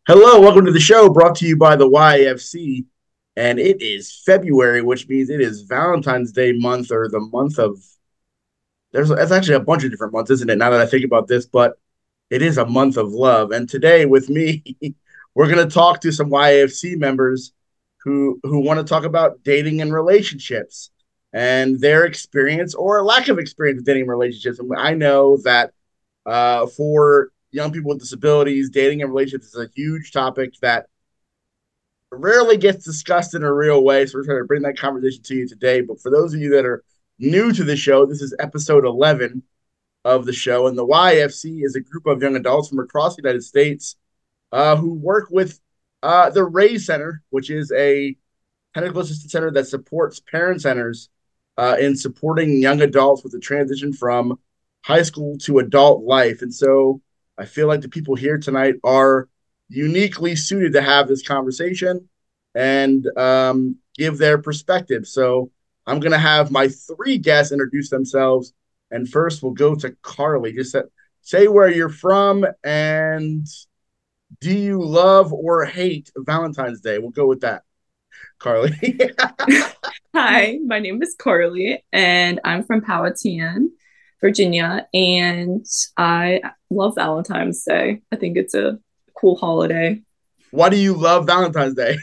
Hello, welcome to the show brought to you by the YFC. And it is February, which means it is Valentine's Day month or the month of that's actually a bunch of different months, isn't it? Now that I think about this, but it is a month of love. And today with me, we're gonna talk to some YFC members who want to talk about dating and relationships and their experience or lack of experience with dating and relationships. And I know that for young people with disabilities, dating and relationships is a huge topic that rarely gets discussed in a real way. So we're trying to bring that conversation to you today. But for those of you that are new to the show, this is episode 11 of the show. And the YFC is a group of young adults from across the United States who work with the Raise Center, which is a technical assistance center that supports parent centers in supporting young adults with the transition from high school to adult life. And so I feel like the people here tonight are uniquely suited to have this conversation and give their perspective. So I'm going to have my three guests introduce themselves. And first, we'll go to Carly. Just say where you're from and do you love or hate Valentine's Day? We'll go with that, Carly. Hi, my name is Carly, and I'm from Powhatan, Virginia, and I love Valentine's Day. I think it's a cool holiday. Why do you love Valentine's Day?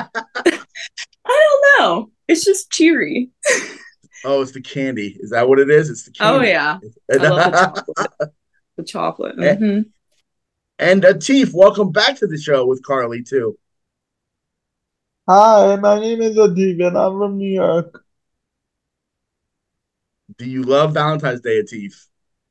I don't know. It's just cheery. Oh, it's the candy. Is that what it is? It's the Oh candy. yeah. I love the chocolate. The chocolate. and Atif, welcome back to the show with Carly too. Hi, my name is Adib and I'm from New York. Do you love Valentine's Day, Atif?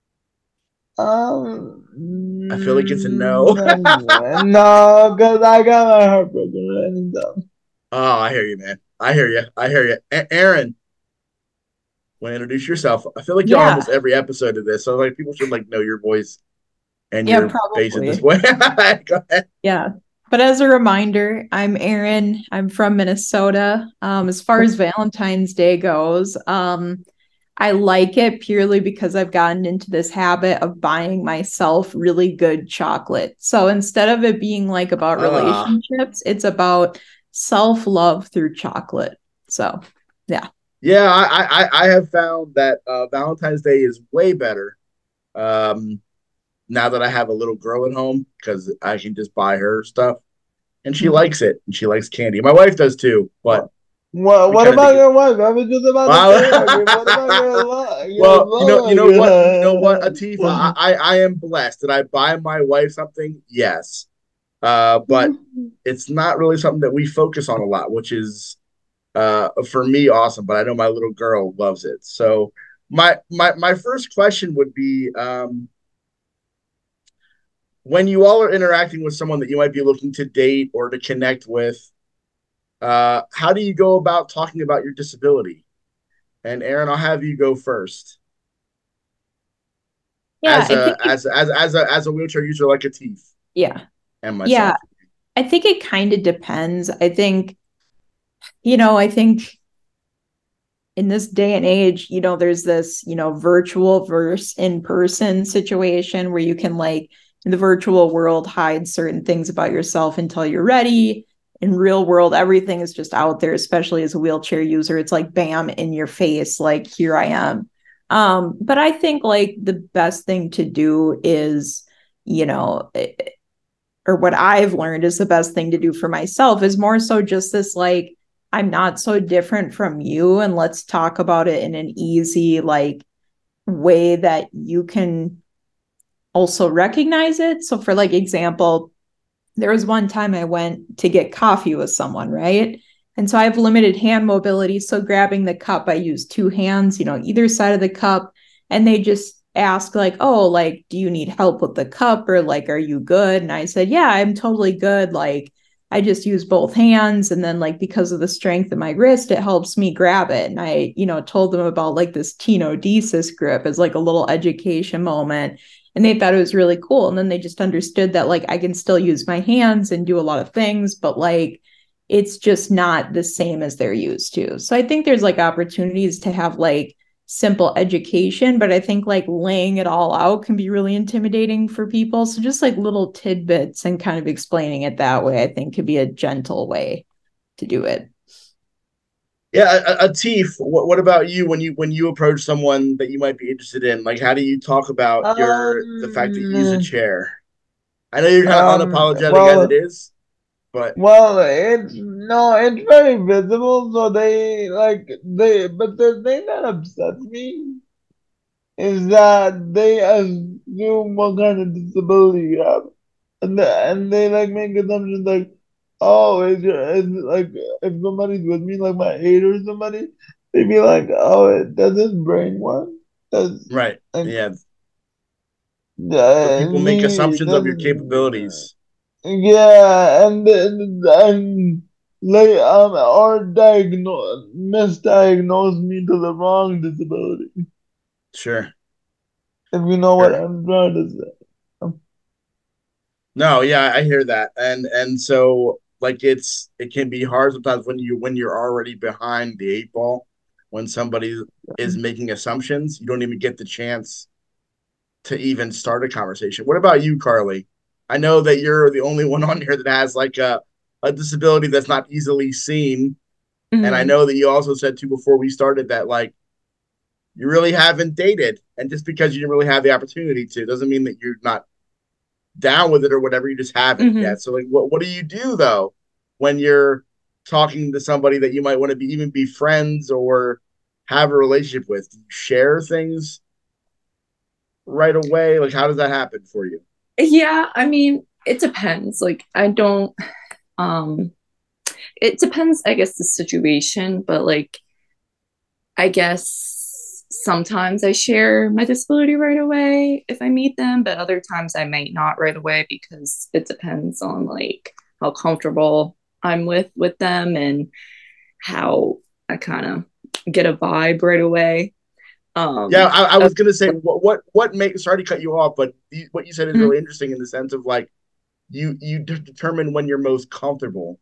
Um, I feel like it's a no. no, because I got my heart broken and done. Oh, I hear you, man. I hear you. I hear you. Aaron, want to introduce yourself? I feel like you're on Yeah, almost every episode of this, so like people should like know your voice and yeah, your face at this probably. way. Go ahead. Yeah. But as a reminder, I'm Erin. I'm from Minnesota. As far as Valentine's Day goes, I like it purely because I've gotten into this habit of buying myself really good chocolate. So instead of it being like about Uh, relationships, it's about self-love through chocolate. So, yeah. yeah, I have found that Valentine's Day is way better um, now that I have a little girl at home because I can just buy her stuff and she Mhm. likes it and she likes candy. My wife does too, but What? What, we what kind of think about it. your wife? I was just about to say, like, what about your your Well, you know what, love? Atif, I am blessed. Did I buy my wife something? Yes, but it's not really something that we focus on a lot, which is for me awesome. But I know my little girl loves it. So my first question would be, when you all are interacting with someone that you might be looking to date or to connect with, how do you go about talking about your disability? And Aaron, I'll have you go first. Yeah, I think it, As a wheelchair user like a Teef yeah. and Yeah, myself. I think it kind of depends. I think in this day and age, there's this, virtual versus in-person situation where you can like in the virtual world hide certain things about yourself until you're ready. In real world, everything is just out there, especially as a wheelchair user. It's like bam in your face, like here I am. But I think like the best thing to do is, you know, or what I've learned is the best thing to do for myself is more so just this like I'm not so different from you and let's talk about it in an easy like way that you can also recognize it. So for like example, there was one time I went to get coffee with someone, right? And so I have limited hand mobility. So grabbing the cup, I use two hands, either side of the cup. And they just ask, like, oh, like, do you need help with the cup? Or like, are you good? And I said, yeah, I'm totally good. Like, I just use both hands. And then, like, because of the strength of my wrist, it helps me grab it. And I, told them about like this tenodesis grip as like a little education moment and they thought it was really cool. And then they just understood that like I can still use my hands and do a lot of things, but like it's just not the same as they're used to. So I think there's like opportunities to have like simple education, but I think like laying it all out can be really intimidating for people. So just like little tidbits and kind of explaining it that way, I think could be a gentle way to do it. Yeah, Atif, what about you when you approach someone that you might be interested in? Like, how do you talk about the fact that you use a Um, chair? I know you're kind of unapologetic as it well, is, but it's no, it's very visible. So but the thing that upsets me is that they assume what kind of disability you have, and they like make assumptions like, oh, is like if somebody's with me, like my aide or somebody, they'd be like, oh, does his brain work? Does right, like yeah. So people make me assumptions of does your capabilities. yeah, and like or misdiagnose me to the wrong disability. Sure, If you know what sure. I'm trying to say. No, yeah, I hear that, and so like it can be hard sometimes when you're already behind the eight ball, when somebody is making assumptions, you don't even get the chance to even start a conversation. What about you, Carly? I know that you're the only one on here that has like a disability that's not easily seen, and I Mhm. know that you also said too before we started that like you really haven't dated, and just because you didn't really have the opportunity to doesn't mean that you're not down with it or whatever. You just haven't Mhm. yet. So like, what do you do though when you're talking to somebody that you might want to be even be friends or have a relationship with? Do you share things right away? Like, how does that happen for you? Yeah, I mean, it depends. Like, I don't, um, it depends, I guess, the situation, but like, I guess sometimes I share my disability right away if I meet them, but other times I might not right away because it depends on like how comfortable I'm with them and how I kind of get a vibe right away. Yeah, I Uh, was gonna say what makes. Sorry to cut you off, but what you said is really interesting in the sense of like you determine when you're most comfortable.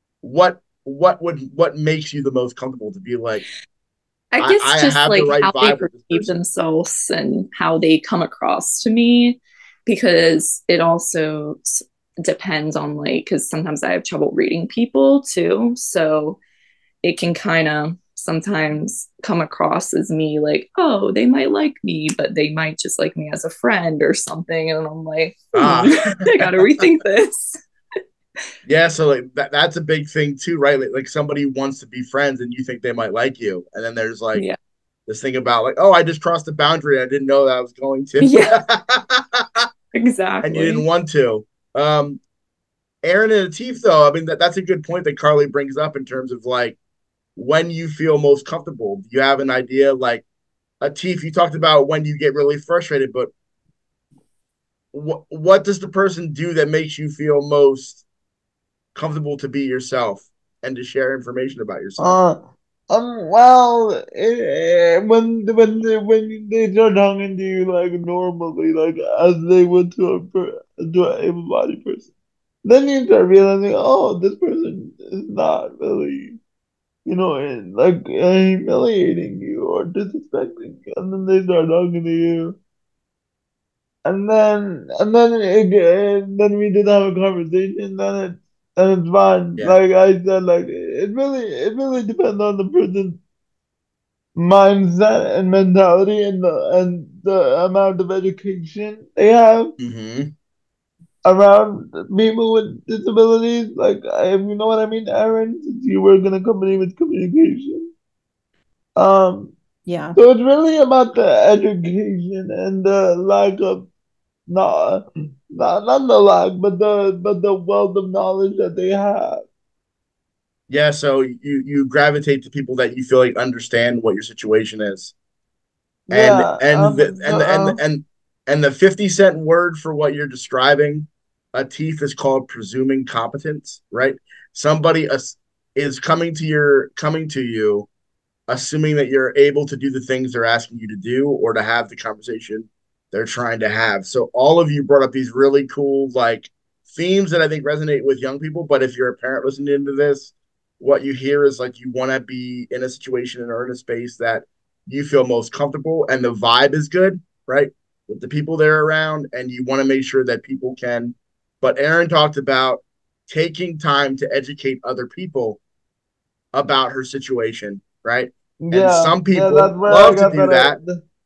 What makes you the most comfortable to be like I guess I just have the like right how they vibe with this perceive person? themselves and how they come across to me, because it also depends on like, because sometimes I have trouble reading people too. So it can kind of sometimes come across as me like, oh, they might like me, but they might just like me as a friend or something. And I'm like, Ah, I got to rethink this. yeah. So like that's a big thing too, right? Like somebody wants to be friends and you think they might like you, and then there's like Yeah. this thing about like, oh, I just crossed the boundary. I didn't know that I was going to, Yeah, and you didn't exactly. want to. Um, Aaron and Atif, though, I mean that's a good point that Carly brings up in terms of like when you feel most comfortable. Do you have an idea? Like Atif, you talked about when you get really frustrated, but what does the person do that makes you feel most comfortable to be yourself and to share information about yourself? Uh, when they start talking to you like normally, like as they would to an able-bodied person, then you start realizing, oh, this person is not really, humiliating you or disrespecting you, and then they start talking to you, and then we did have a conversation, then it's fine. Yeah. Like I said, like it really depends on the person mindset and mentality and the amount of education they have Mm-hmm. around people with disabilities. Like, if you know what I mean, Aaron, since you work in a company with communication. Um, Yeah. so it's really about the education and the lack of not not the lack, but the wealth of knowledge that they have. Yeah. So you gravitate to people that you feel like understand what your situation is, and Yeah. and the and the 50-cent word for what you're describing, Atif, is called presuming competence. Right? Somebody is coming to you assuming that you're able to do the things they're asking you to do or to have the conversation they're trying to have. So all of you brought up these really cool like themes that I think resonate with young people. But if you're a parent listening to this, what you hear is like you want to be in a situation or in a space that you feel most comfortable and the vibe is good, right? With the people they're around, and you want to make sure that people can. But Erin talked about taking time to educate other people about her situation, right? And Yeah, some yeah, that's people where I love to got do that. that.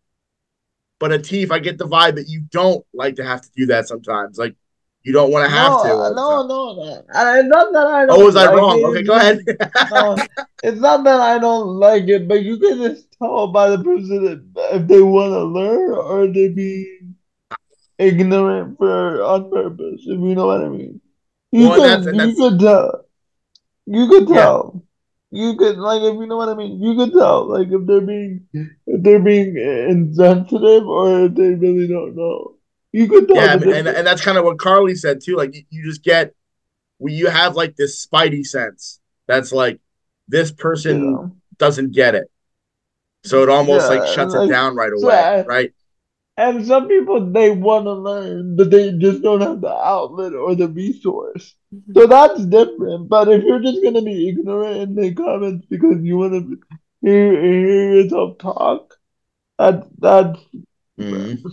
But Atif, I get the vibe that you don't like to have to do that sometimes. Like you don't want to have to No, all the time. no, no, no. It's not that I Oh, don't was I like wrong? it. Okay, It's go ahead. just no. It's not that I don't like it, but you can just tell by the person if they want to learn or they being ignorant for on purpose. If you know what I mean. Well, and You that's could tell. You could yeah, tell. You could like if you know what I mean. You could tell like if they're being insensitive or if they really don't know. You could tell yeah. I the mean, difference. and that's kind of what Carly said too. Like you just get when you have like this spidey sense that's like this person Yeah. doesn't get it, so it almost like Yeah. shuts it Like down right so. away, right? And some people they want to learn, but they just don't have the outlet or the resource. So that's different. But if you're just gonna be ignorant and make comments because you want to hear yourself talk, that's Mm-hmm.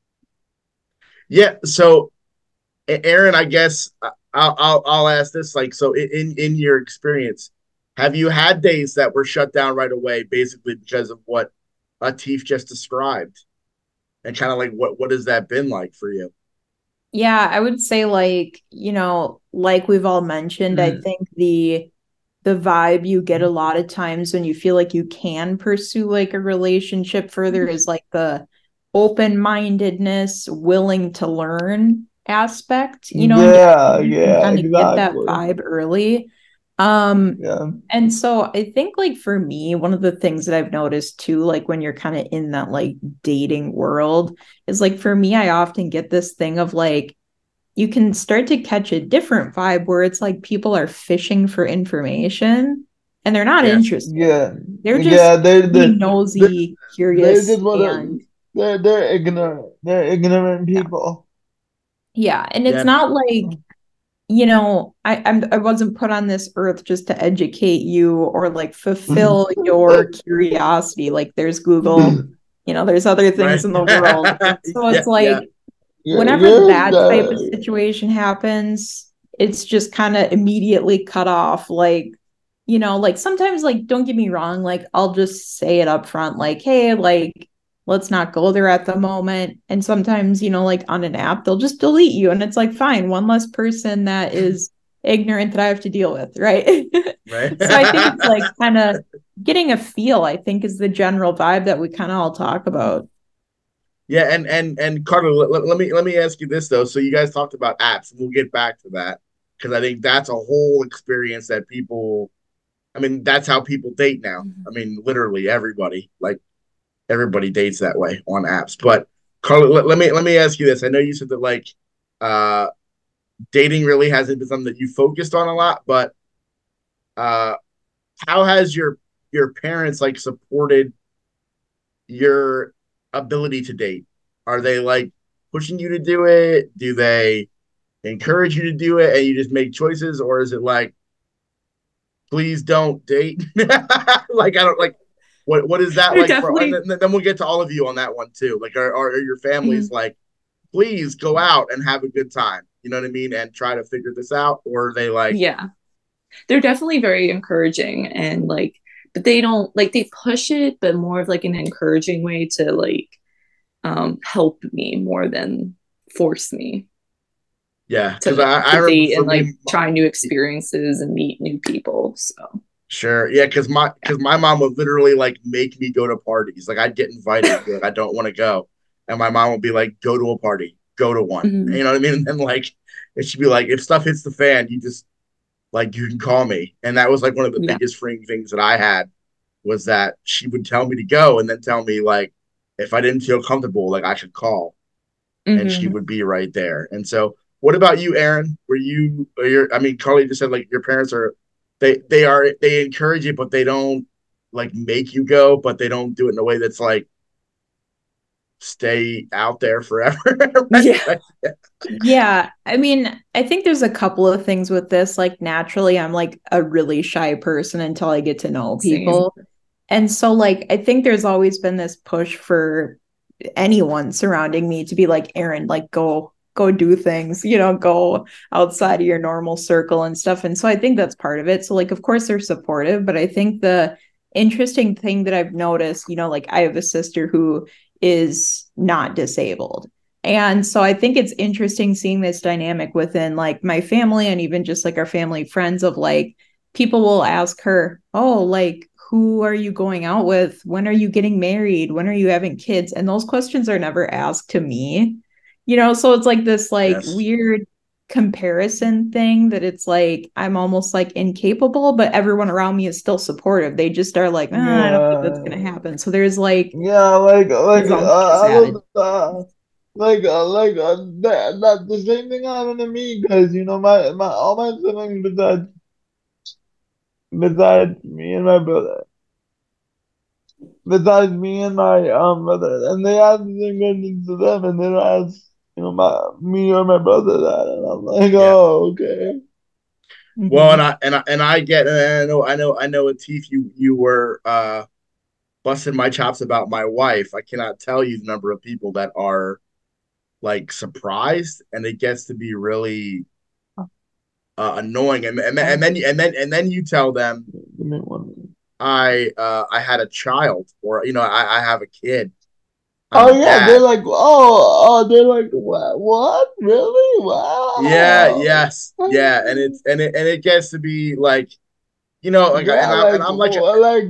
Yeah. So, Erin, I guess I'll ask this. Like, so in your experience, have you had days that were shut down right away, basically because of what Atif just described, and kind of like what has that been like for you? Yeah, I would say like, like we've all mentioned, I think the vibe you get a lot of times when you feel like you can pursue like a relationship further is like the open-mindedness, willing to learn aspect, and yeah, you can yeah, kind of get that exactly. vibe early. Um, Yeah. and so I think like for me, one of the things that I've noticed too, like when you're kind of in that like dating world, is like for me, I often get this thing of like you can start to catch a different vibe where it's like people are fishing for information and they're not Yes. interested. Yeah, They're just yeah, being they nosy, they curious, just wanna and they're ignorant. They're ignorant yeah. people. Yeah. And it's Yeah. not like, I wasn't put on this earth just to educate you or like fulfill your curiosity. Like there's Google, there's other things Right. in the world. So Yeah. it's Yeah. like whenever You're that type of the situation happens, it's just kind of immediately cut off. Like, like sometimes, like, don't get me wrong, like, I'll just say it up front, like, hey, like, let's not go there at the moment. And sometimes, like on an app, they'll just delete you. And it's like, fine, one less person that is ignorant that I have to deal with. Right. Right. So I think it's like kind of getting a feel, I think, is the general vibe that we kind of all talk about. Yeah, and Carter, let me ask you this though. So you guys talked about apps, and we'll get back to that because I think that's a whole experience that people. I mean, that's how people date now. I mean, literally everybody, like everybody dates that way on apps. But Carter, let me ask you this. I know you said that like uh dating really hasn't been something that you focused on a lot, but uh how has your parents like supported your ability to date? Are they like pushing you to do it? Do they encourage you to do it and you just make choices? Or is it like, please don't date? Like, I don't like, what is that They're like for? And definitely, then we'll get to all of you on that one too. Like, are your families mhm, like, please go out and have a good time? You know what I mean? And try to figure this out? Or are they like, yeah, they're definitely very encouraging and like, but they don't like they push it, but more of like an encouraging way to like help me more than force me yeah? Because to I remember date for and like me, try new experiences and meet new people. So sure. Yeah, because my yeah. because my mom would literally like make me go to parties. Like I'd get invited and be like, I don't want to go. And my mom would be like, go to a party, go to one. You Mhm. know what I mean? And then like and she'd be like, if stuff hits the fan, you just like you can call me. And that was like one of the Yeah. biggest freeing things that I had was that she would tell me to go and then tell me like if I didn't feel comfortable, like I should call and she Hmm. would be right there. And so what about you, Erin? Were you or your I mean, Carly just said like your parents are they encourage it, but they don't like make you go, but they don't do it in a way that's like stay out there forever. Right? Yeah. Yeah, I mean, I think there's a couple of things with this. Like, naturally, I'm like a really shy person until I get to know Same. people. And so like I think there's always been this push for anyone surrounding me to be like, Aaron, like go do things, go outside of your normal circle and stuff. And so I think that's part of it. So like of course they're supportive, but I think the interesting thing that I've noticed, like I have a sister who is not disabled. And so I think it's interesting seeing this dynamic within like my family and even just like our family friends of like people will ask her, "Oh, like who are you going out with? When are you getting married? When are you having kids?" And those questions are never asked to me. So it's like this like Yes. weird comparison thing that it's like I'm almost like incapable, but everyone around me is still supportive. They just are like, I don't think that's gonna Yeah. happen. So there's like Yeah, presumptuous I added. love that. That the same thing happened to me because my all my siblings besides me and my brother, besides me and my brother, and they ask the same questions to them, and they don't ask my me or my brother that, and I'm like, Yeah. oh, okay. Well, and Mhm. I get, and I know, Atif, you were busting my chops about my wife. I cannot tell you the number of people that are like surprised, and it gets to be really annoying. And then you tell them Give me 1 minute. I had a child, or I have a kid. I'm Oh a yeah, they're dad. like, they're like, what? Really? Yeah, Wow. yes, yeah, and it gets to be like like Yeah, and I'm like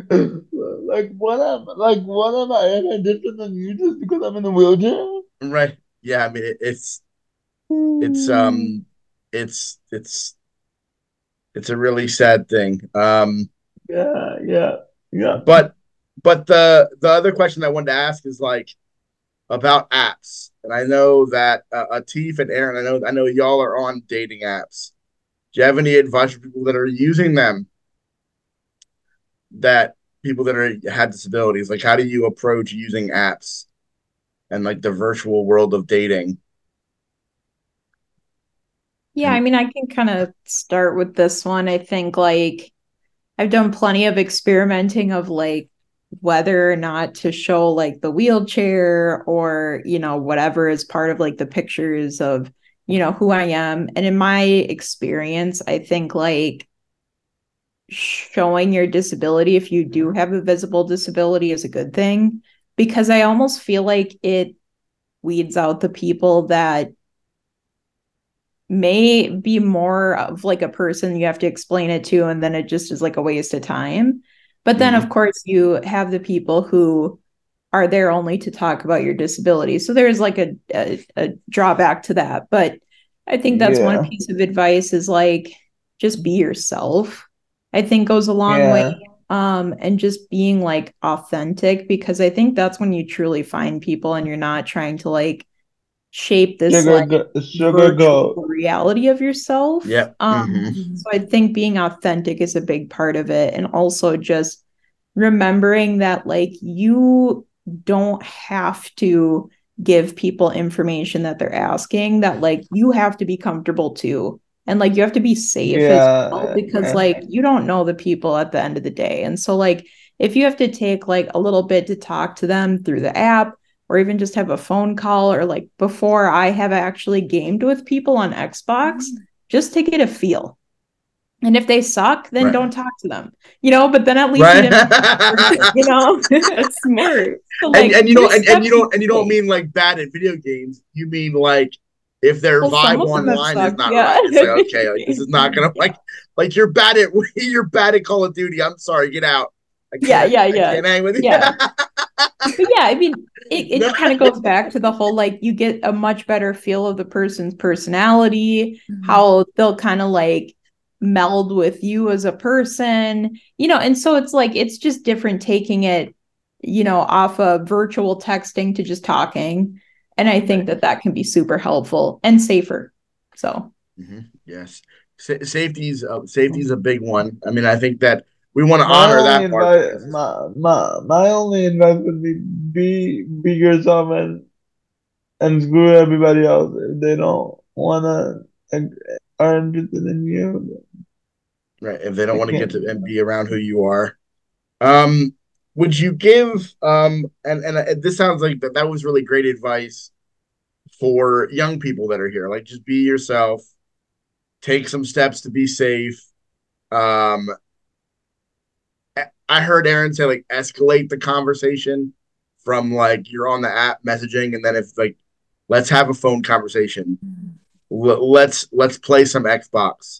what am I? Am I different than you just because I'm in a wheelchair? right, yeah. I mean it's Mm. it's it's a really sad thing. Yeah, yeah, yeah. But the other question I wanted to ask is like about apps, and I know that Atif and Aaron, I know y'all are on dating apps. Do you have any advice for people that are using them, that people that are had disabilities? Like, how do you approach using apps and like the virtual world of dating? Yeah, I And mean, I can kind of start with this one. I think like I've done plenty of experimenting of like whether or not to show like the wheelchair or, whatever is part of like the pictures of, who I am. And in my experience, I think like showing your disability, if you do have a visible disability, is a good thing because I almost feel like it weeds out the people that may be more of like a person you have to explain it to, and then it just is like a waste of time. But then, of mm-hmm. course, you have the people who are there only to talk about your disability. So there's like a drawback to that. But I think that's one Yeah, piece of advice is like just be yourself. I think goes a long way. yeah. And just being like authentic because I think that's when you truly find people and you're not trying to like shape this like Sugar virtual goat. reality of yourself. Yep. Mm-hmm. So I think being authentic is a big part of it. And also just remembering that like you don't have to give people information that they're asking, that like you have to be comfortable too. And like you have to be safe as well Yeah, because yeah. like you don't know the people at the end of the day. And so like if you have to take like a little bit to talk to them through the app or even just have a phone call or like before I have actually gamed with people on Xbox just to get a feel. And if they suck, then Right. don't talk to them, but then at least you Right. didn't, That's smart. so and like and you there's don't and you steps you don't and can you don't take. mean like bad at video games. You mean like if their Well, some vibe of them have online is sucked. not Yeah. right, it's like, okay, like this is not gonna Yeah. like you're bad at you're bad at Call of Duty. I'm sorry, get out. I Yeah. can't Yeah. I Yeah. can't hang with you. Yeah. But yeah, I mean, it, No. it kind of goes back to the whole like you get a much better feel of the person's personality, how they'll kind of like meld with you as a person, and so it's like it's just different taking it, off of virtual texting to just talking. And I think Right. that that can be super helpful and safer. So, Yes. Safety's a big one. I mean, I think that we want to My honor only that part advice, because my only advice would be yourself and screw everybody else if they don't wanna like, are interested in you. right, if they don't They want to get can't to do and that. be around who you are. Um would you give and this sounds like that was really great advice for young people that are here. Like just be yourself, take some steps to be safe. Um, I heard Aaron say like escalate the conversation from like you're on the app messaging, and then if like let's have a phone conversation. Let's play some Xbox,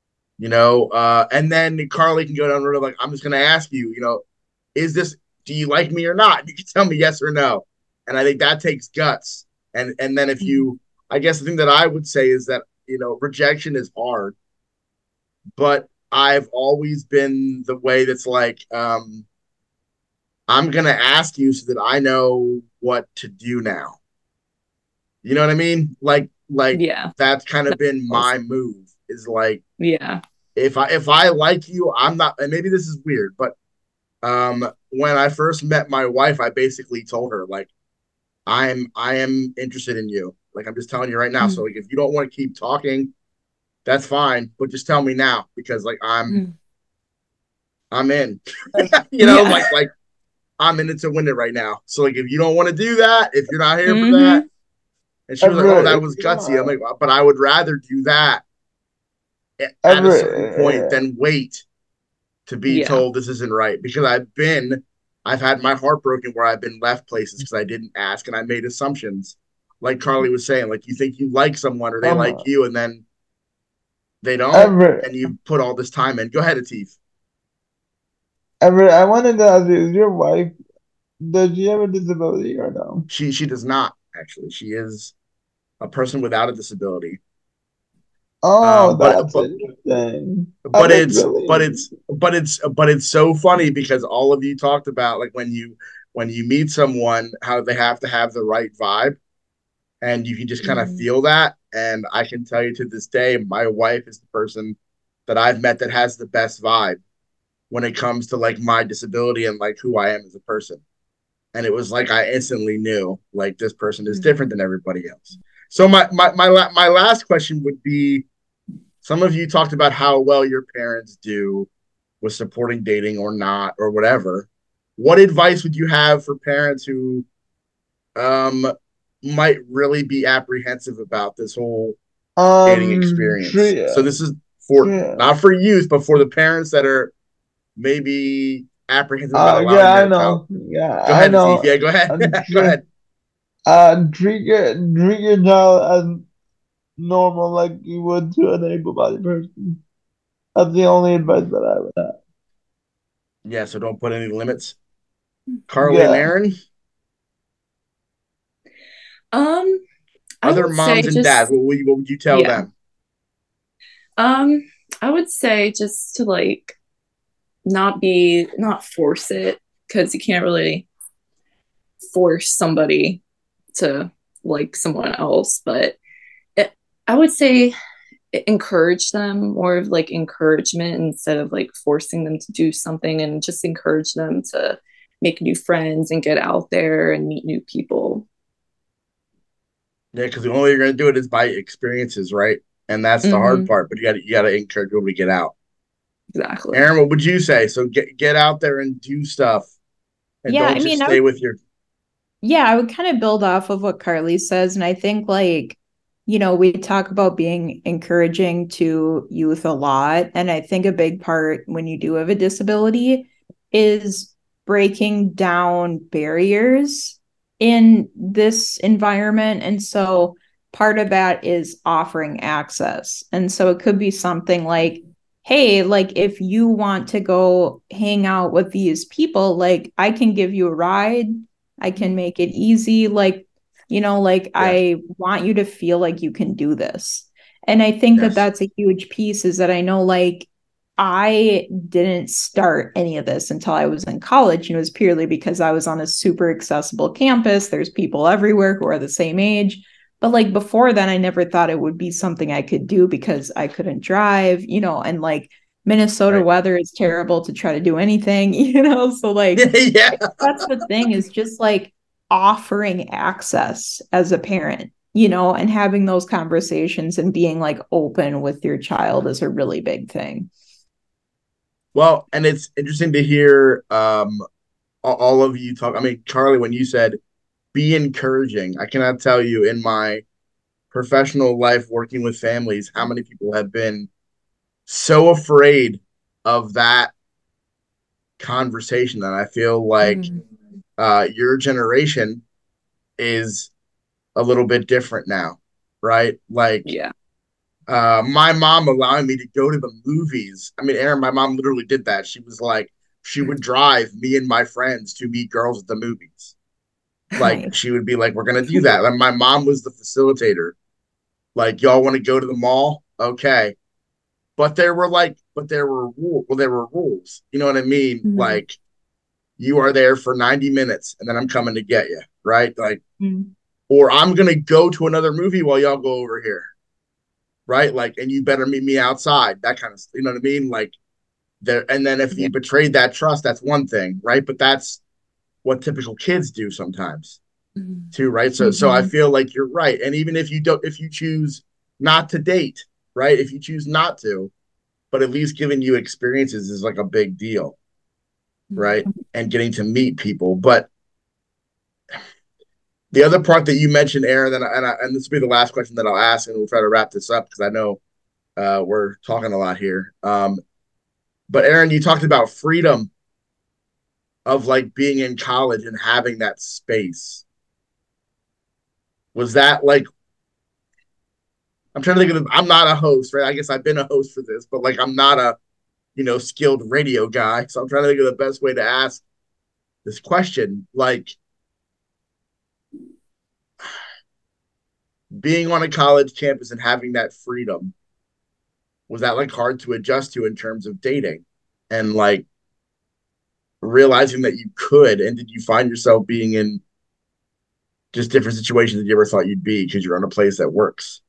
and then Carly can go down the road like I'm just gonna ask you, is this do you like me or not? You can tell me yes or no, and I think that takes guts. And then if you, I guess the thing that I would say is that rejection is hard, but I've always been the way that's like I'm gonna ask you so that I know what to do now. You know what I mean? Like Yeah. that's kind of That's been my awesome. move is like Yeah. if I like you, I'm not, and maybe this is weird, but when I first met my wife, I basically told her like I am interested in you. Like I'm just telling you right now. So Mm. like if you don't want to keep talking, that's fine, but just tell me now because like I'm Mm. I'm in. Yeah. like I'm in it to win it right now. So like if you don't want to do that, if you're not here for that, Hmm. and she was like, "Oh, Ever, that if was you don't gutsy." I'm mind, like, "But I would rather do that at a certain point ever, than wait to be Yeah. told this isn't right." Because I've had my heart broken where I've been left places because I didn't ask and I made assumptions. Like Carly was saying, like you think you like someone or they like uh-huh, you, and then they don't, ever, and you put all this time in. Go ahead, Atif. ever, I wanted to ask you, is your wife, does she have a disability or no? She does not actually. She is a person without a disability. Oh, But that's but interesting. but I'm like, it's but really? it's but it's but it's so funny because all of you talked about like when you meet someone how they have to have the right vibe and you can just kind of Mm. feel that. And I can tell you to this day, my wife is the person that I've met that has the best vibe when it comes to like my disability and like who I am as a person. And it was like I instantly knew like this person is Mm. different than everybody else. So my last question would be: some of you talked about how well your parents do with supporting dating or not or whatever. What advice would you have for parents who um might really be apprehensive about this whole dating experience? So Tria, this is for Tria. not for youth, but for the parents that are maybe apprehensive about Yeah, allowing I their child. know. Yeah, Go I ahead, Latif. know. Yeah, go ahead. Go Tria, ahead. treat your child as normal, like you would to an able-bodied person. That's the only advice that I would have. Yeah, so don't put any limits. Carly and Yeah. Aaron, Um, I other would say moms and dads, just what would you tell yeah. them? Um, I would say just to like not force it because you can't really force somebody to like someone else, but it, I would say encourage them, more of like encouragement instead of like forcing them to do something, and just encourage them to make new friends and get out there and meet new people. Yeah, because the only way you're gonna do it is by experiences, right? And that's the hard Hmm. part. But you gotta encourage people to get out. Exactly. Aaron, what would you say? So get out there and do stuff, and Yeah, don't I just mean, stay with your. I would kind of build off of what Carly says. And I think, like, we talk about being encouraging to youth a lot. And I think a big part when you do have a disability is breaking down barriers in this environment. And so part of that is offering access. And so it could be something like, hey, like if you want to go hang out with these people, like I can give you a ride. I can make it easy. Like, like Yeah. I want you to feel like you can do this. And I think that Yes. that's a huge piece is that I know like I didn't start any of this until I was in college. And it was purely because I was on a super accessible campus. There's people everywhere who are the same age. But like before then, I never thought it would be something I could do because I couldn't drive, and like Minnesota Right. weather is terrible to try to do anything, So like Yeah. that's the thing is just like offering access as a parent, and having those conversations and being like open with your child is a really big thing. Well, and it's interesting to hear all of you talk. I mean, Charlie, when you said be encouraging, I cannot tell you in my professional life working with families how many people have been so afraid of that conversation that I feel like Mhm. your generation is a little bit different now, right? Like Yeah. my mom allowing me to go to the movies. I mean, Aaron, my mom literally did that. She was like, she would drive me and my friends to meet girls at the movies. Like Nice. she would be like, "We're gonna do that." And my mom was the facilitator. Like, y'all want to go to the mall? Okay. But there were rules. Well, there were rules. You know what I mean? Mhm. Like, you are there for 90 minutes, and then I'm coming to get you, right? Like, Mhm. or I'm gonna go to another movie while y'all go over here, right? Like, and you better meet me outside. That kind of, you know what I mean? Like, there. And then if Yeah. you betrayed that trust, that's one thing, right? But that's what typical kids do sometimes Mhm. too, right? So I Mhm. feel like you're right. And even if you choose not to date, right? If you choose not to, but at least giving you experiences is like a big deal, right? And getting to meet people. But the other part that you mentioned, Aaron, and this will be the last question that I'll ask, and we'll try to wrap this up because I know we're talking a lot here. But Aaron, you talked about freedom of like being in college and having that space. Was that like I'm trying to think of I'm not a host, right? I guess I've been a host for this, but like I'm not a skilled radio guy. So I'm trying to think of the best way to ask this question. Like being on a college campus and having that freedom, was that like hard to adjust to in terms of dating and like realizing that you could? And did you find yourself being in just different situations that you ever thought you'd be because you're on a place that works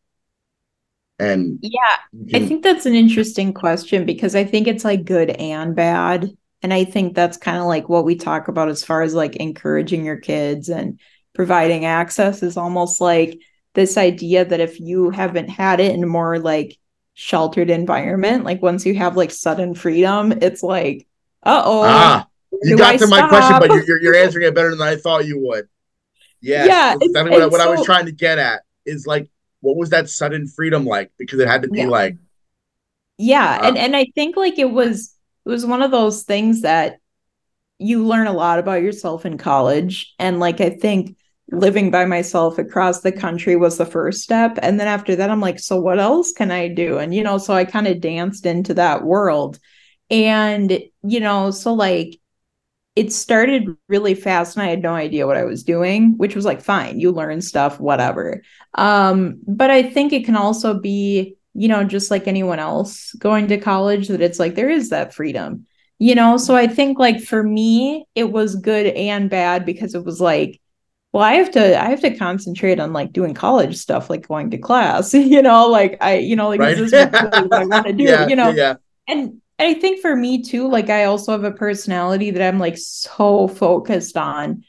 and Yeah, you I can think that's an interesting question because I think it's like good and bad. And I think that's kind of like what we talk about as far as like encouraging your kids and providing access is almost like this idea that if you haven't had it in a more like sheltered environment, like once you have like sudden freedom, it's like, uh-oh, ah where you do I got to my question, stop? but you're answering it better than I thought you would. Yes, Yeah, that's exactly and what I was so trying to get at. Is like, what was that sudden freedom like? Because it had to be yeah. like, Yeah, uh, and I think like it was one of those things that you learn a lot about yourself in college. And like, I think living by myself across the country was the first step. And then after that, I'm like, so what else can I do? And, so I kind of danced into that world. And, so like, it started really fast and I had no idea what I was doing, which was like, fine, you learn stuff, whatever. But I think it can also be, just like anyone else going to college, that it's like there is that freedom so I think like for me it was good and bad because it was like well I have to concentrate on like doing college stuff like going to class like like is right? this really what I want to do Yeah, yeah, yeah. and I think for me too like I also have a personality that I'm like so focused on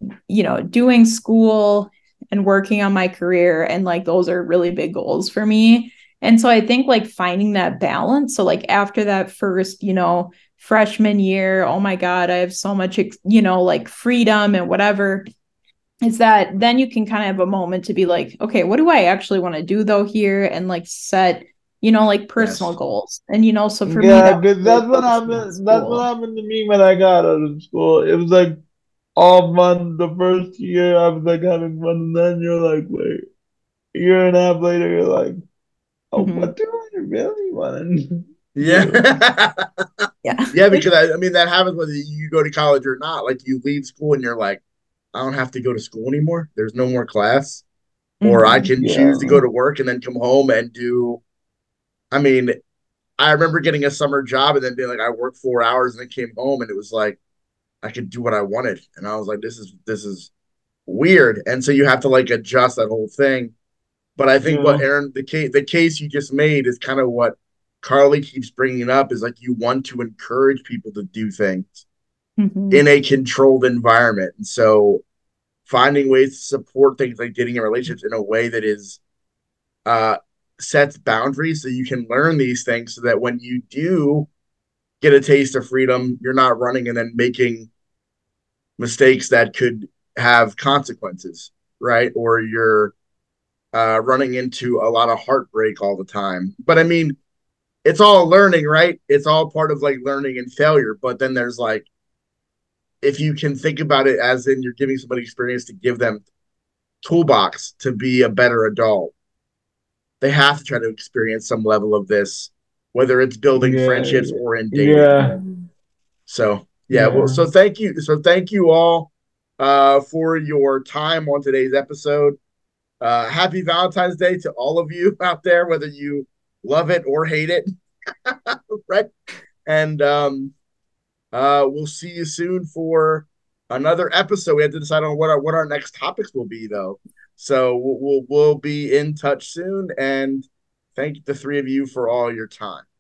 doing school and working on my career. And like those are really big goals for me. And so I think like finding that balance. So like after that first, freshman year, oh my God, I have so much, like freedom and whatever. Is that then you can kind of have a moment to be like, okay, what do I actually want to do though here? And like set, like personal Yes. goals. And, so for me, Yeah, that was because really that's what focusing on happened. That's what school. happened to me when I got out of school. It was like all fun the first year. I was like having fun, and then you're like, wait, a year and a half later, you're like, oh, Mhm. what do I really want to Yeah. do? Yeah. Yeah, because I mean that happens whether you go to college or not. Like you leave school and you're like, I don't have to go to school anymore. There's no more class. Or I Mhm. can choose to Yeah. go to work and then come home and do I mean, I remember getting a summer job and then being like, I worked 4 hours and then came home and it was like I could do what I wanted. And I was like, this is weird. And so you have to like adjust that whole thing. But I think what Yeah. Aaron, the case you just made is kind of what Carly keeps bringing up is like you want to encourage people to do things in Mhm. a controlled environment. And so finding ways to support things like dating and relationships in a way that is uh sets boundaries so you can learn these things so that when you do get a taste of freedom, you're not running and then making mistakes that could have consequences, right? Or you're running into a lot of heartbreak all the time. But I mean, it's all learning, right? It's all part of like learning and failure. But then there's like, if you can think about it as in you're giving somebody experience to give them toolbox to be a better adult, they have to try to experience some level of this, whether it's building Yeah, friendships or in dating. yeah, So yeah, well, yeah. so thank you. So thank you all for your time on today's episode. Happy Valentine's Day to all of you out there, whether you love it or hate it. Right. And we'll see you soon for another episode. We have to decide on what our next topics will be, though. So we'll be in touch soon. And thank the three of you for all your time.